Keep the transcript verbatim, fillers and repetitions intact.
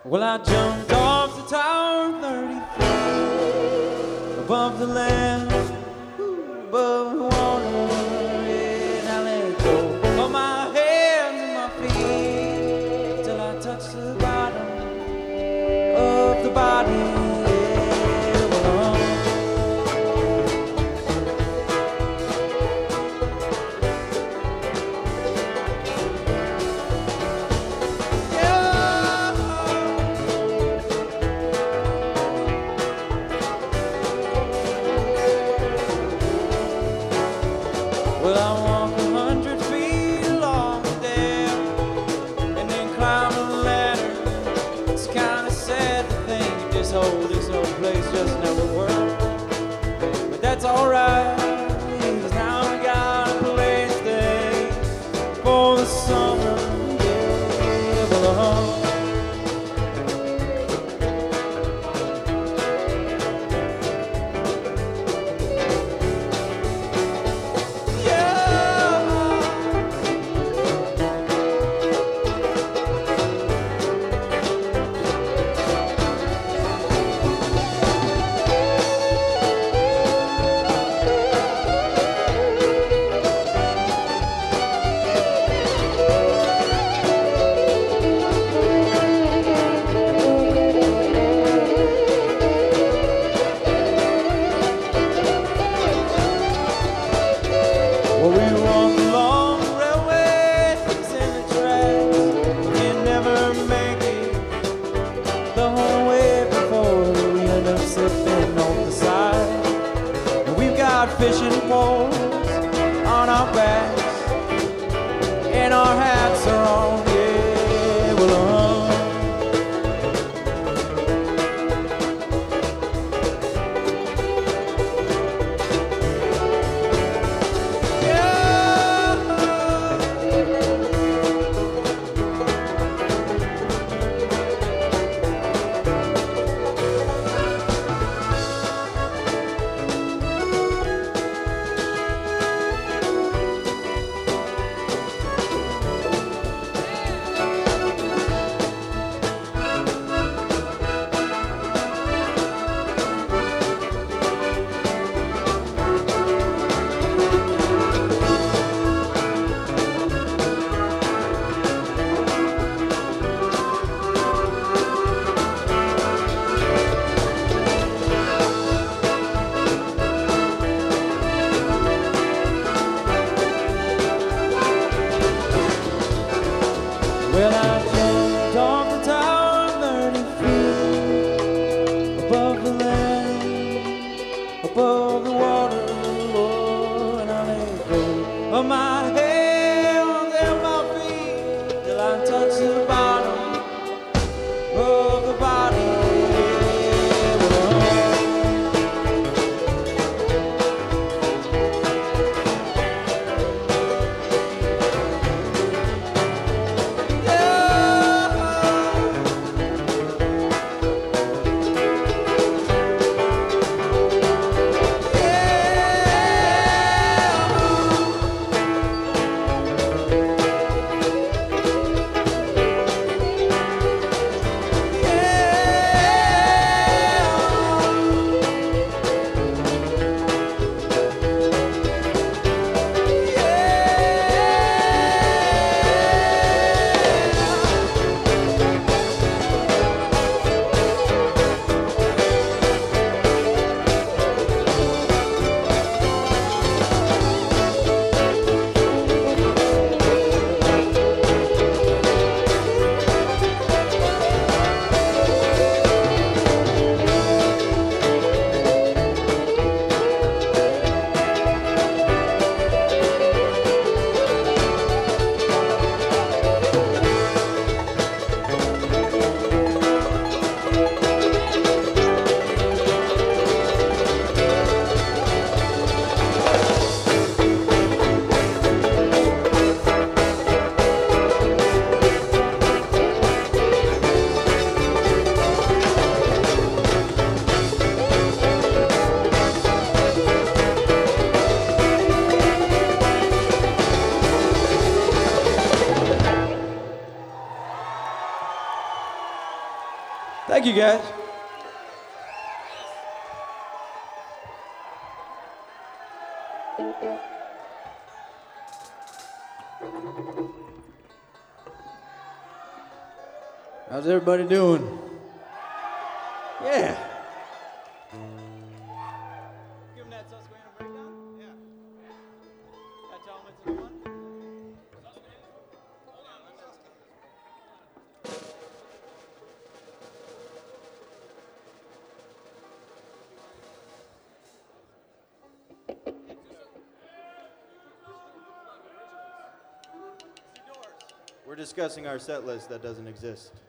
Well, I jumped off the tower thirty feet above the land, above the water, and I let go of my hands and my feet till I touched the bottom of the body. Well, I walk a hundred feet along the dam and then climb a ladder. It's kinda sad to think this whole, this whole place just never worked. But that's alright, 'cause now I got a place to stay for the summer. Yeah, well, uh-huh. Well, we walk along the railway, fixing the tracks. We can never make it the whole way before we end up slipping on the side. And we've got fishing poles on our backs, and our hats are on. Yeah, well, uh-huh. guys. How's everybody doing? Yeah. Give them that Susquehanna breakdown? Yeah. That's elements in one? We're discussing our set list that doesn't exist.